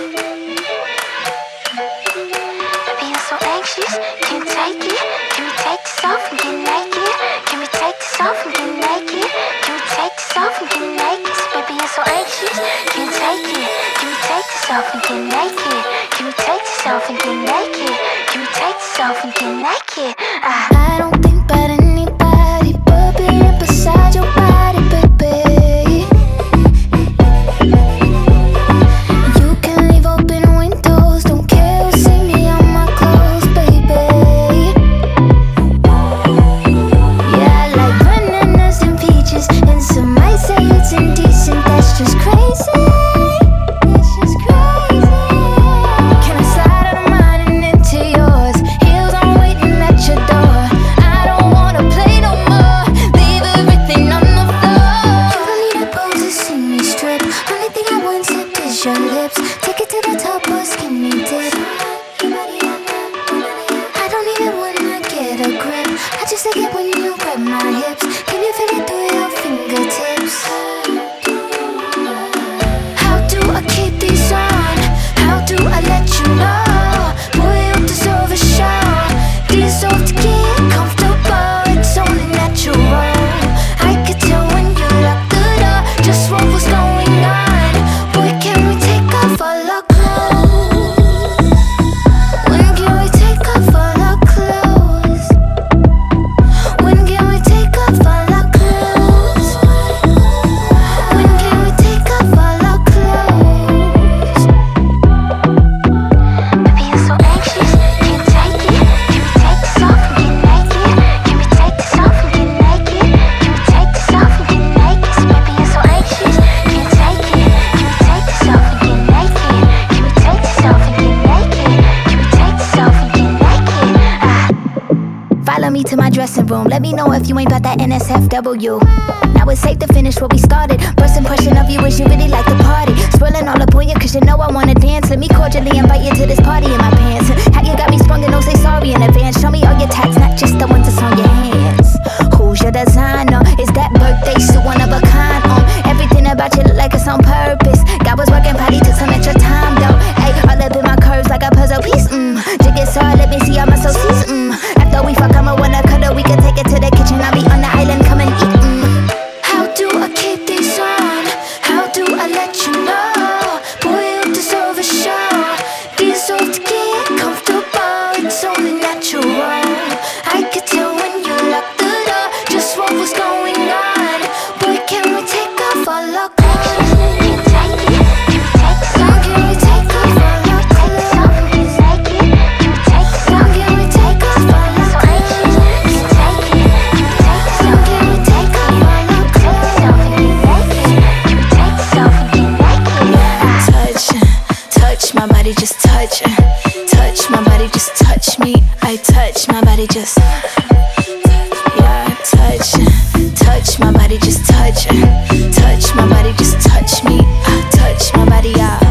Being so anxious, can't take it. Can we take this off and get naked? Can we take this off and get naked? Can we take this off and get naked? So being so anxious, can't take it. Can we take this off and get naked? Can we take this off and get naked? Can we take this off and get naked? I don't think about anybody but being beside your body, baby. You can leave open windows, don't care who see me on my clothes, baby. Yeah, I like bananas and peaches, and some might say it's indecent. That's just crazy. That's just crazy. Can I slide out of mine and into yours? Heels on waiting at your door. I don't wanna play no more. Leave everything on the floor. You don't need a pose to see me strip. Only thing I want sip is your lips. Take it to the top or skinny dip. I don't need it when I get a grip. I just like it when you grab my hips. Can you feel it through your fingertips? How do I keep these on? How do I let you know? Boy, you deserve a show. Deserve to get comfortable. It's only natural. I could tell when you locked the door just what was going on. Boy, can we take off all our clothes? When can we take off all our clothes? When can we take off all our clothes? When can we take off all our clothes? Being so anxious, can't take it. Can we take this off and get naked? Can we take this off and get naked? Can we take this off and get naked? So being so anxious, can't take it. Can we take this off and get naked? Can we take this off and get naked? Can we take this off and get naked? Follow me to my dressing room. Let me know if you ain't about that NSFW. Now it's safe to finish what we started. First impression of you is you really like the party. Swirling all up on you cause you know I wanna dance. Let me cordially invite you to this party in my pants. How you got me sprung and don't say sorry in advance. Show me all your tats, not just the ones that's on your hands. Who's your designer? Is that birthday suit one of a kind? Everything about you look like it's on purpose. God was working, probably took some extra time though. Ay, all up in my curves like a puzzle piece. Jig it saw, let me see all my associates. After we fuck, I'ma wanna cuddle. We can take it to the kitchen. I'll be on the island, come and eat. How do I keep these on? How do I let you know? Boy, you deserve a show. Deserve to get comfortable. It's only natural. I could tell when you locked the door just what was going on. Boy, can we take off all our clothes? Can we take off all our clothes? Can we take off all our clothes? Can we take off all our Touch my body, just touch. Touch my body, just touch me. I touch my body, just yeah, touch my body, just touch. Touch my body, just touch me. Touch my body, yeah.